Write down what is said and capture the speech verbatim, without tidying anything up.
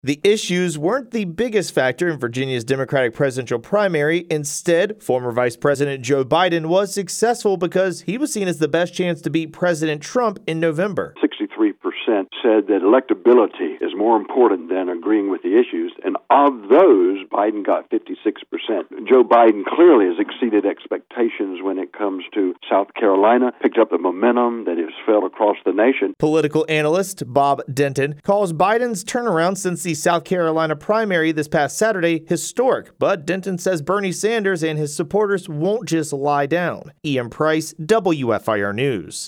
The issues weren't the biggest factor in Virginia's Democratic presidential primary. Instead, former Vice President Joe Biden was successful because he was seen as the best chance to beat President Trump in November. sixty-three percent said that electability is more important than agreeing with the issues, and of those, Biden got fifty-six percent. Joe Biden clearly has exceeded expectations when it comes to South Carolina, picked up the momentum that has felt across the nation. Political analyst Bob Denton calls Biden's turnaround since the South Carolina primary this past Saturday historic, but Denton says Bernie Sanders and his supporters won't just lie down. Ian Price, W F I R News.